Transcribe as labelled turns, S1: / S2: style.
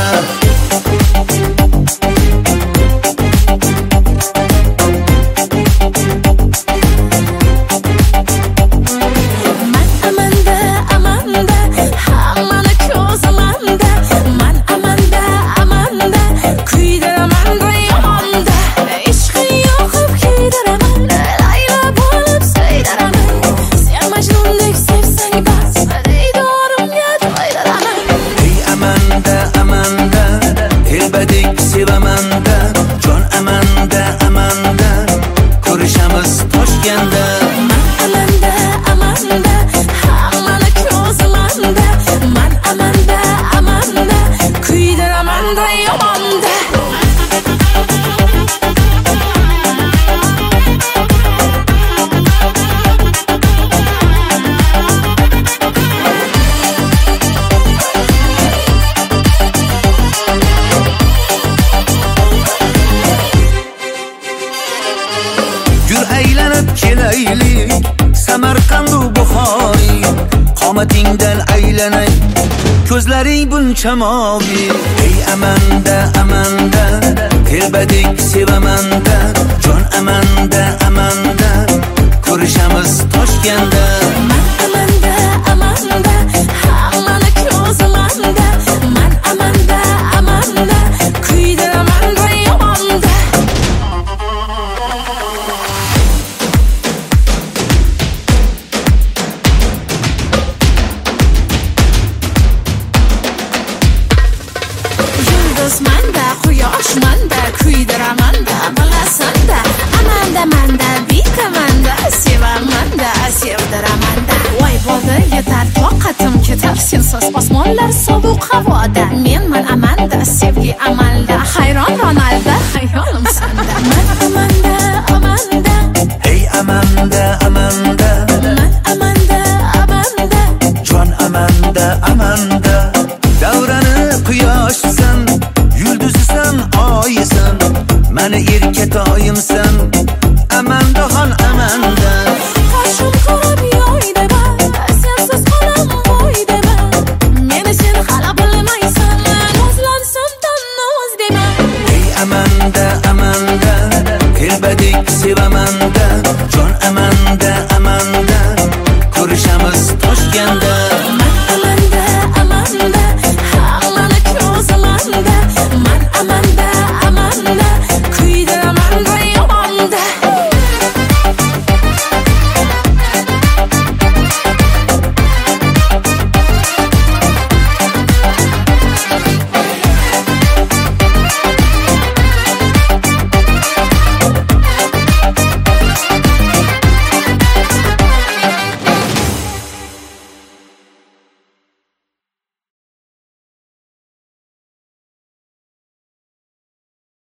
S1: kelaylik Samarqandu Buxoriy qomatingdan aylanay ko'zlaring buncha moviy ey amanda amanda telbadik sevamanda jon amanda amanda ko'rishamiz Toshkentda
S2: amanda amanda hammani ko'zimanda man amanda amanda kuydiraman yomonda yulduzmanda quyoshmanda kuydiramanda bilasanda amanda manda bitamanda sevamanda sevdiramanda voy bo'ldi yetar toqatim ketar sensiz osmonlar sovuq havoda menman amanda sevgi amanda